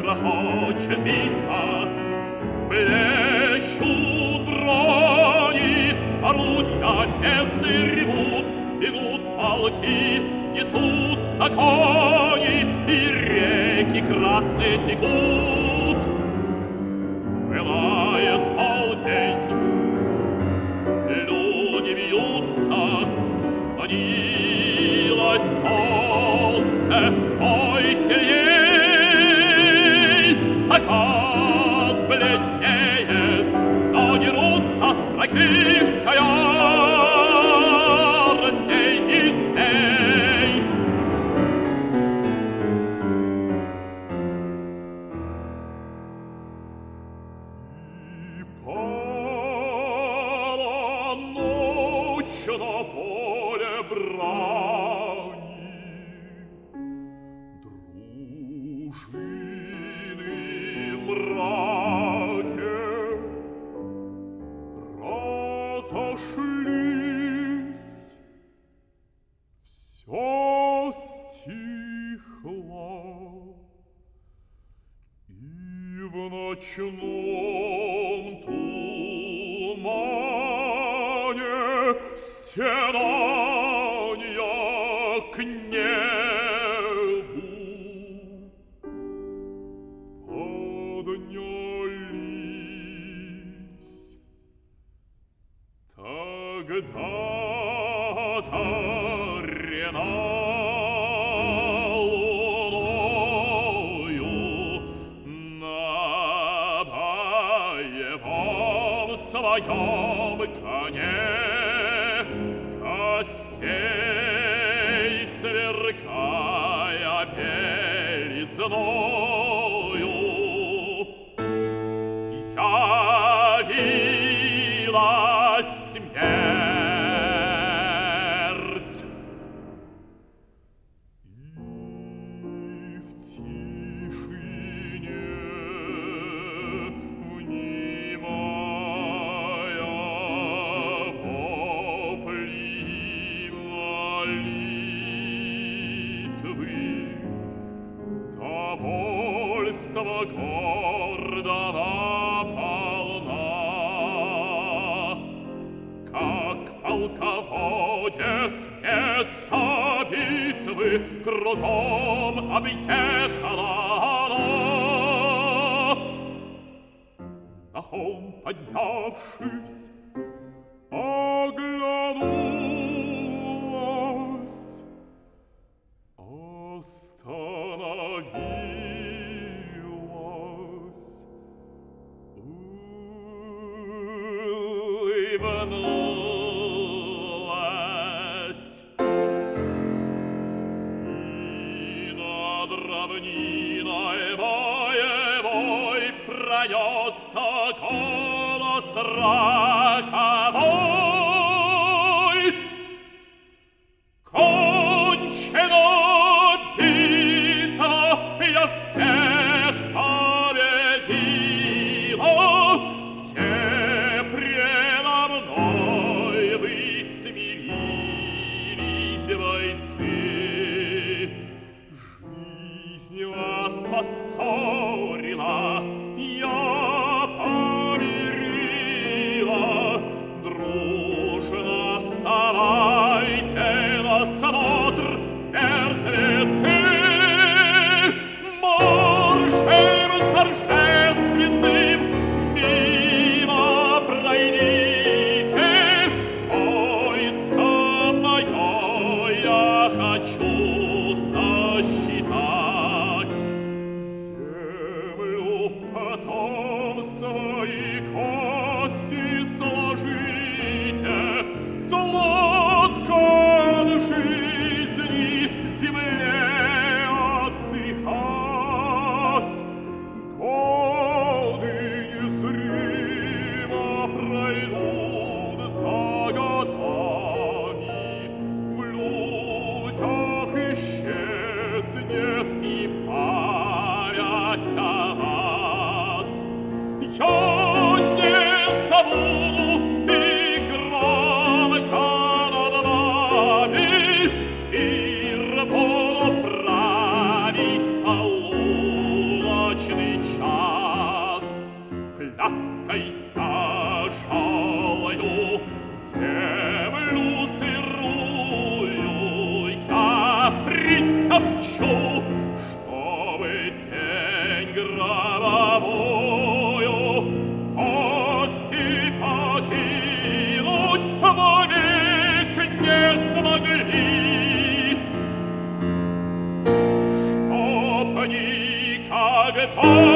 грохочет битва, блещут брони, орудия медные ревут, бегут полки, несутся кони, и реки красные текут. Пылает полдень, люди бьются, склонилось солнце, ой, сильней, закат бледнеет, но дерутся враги все яростней и смей. И пала ночь на поле брани, дружины в мраке разошлись, всё стихло, и в ночном тумане стенанья к небу поднялись. Тогда зарена луною на боевом своем коне костей сверкая белизною явилась смерть. И в тишине, внимая вопли молитвы, довольство гордого полна, как полководец место битвы кругом объехала она. На холм поднявшись, оглянулась, остановилась, улыбнулась, и над равниной боевой пронесся голос роковой. Кончена битва, я всех победила, все предо мной вы смирились, бойцы. Жизнь вас поссорила, я помирила, дружно вставайте на смотр, мертвецы. Маршем торжественным мимо пройдите, войско мое я хочу засчитать. Все хочу, чтобы сень гробовую кости покинуть вовек не смогли. Чтоб никогда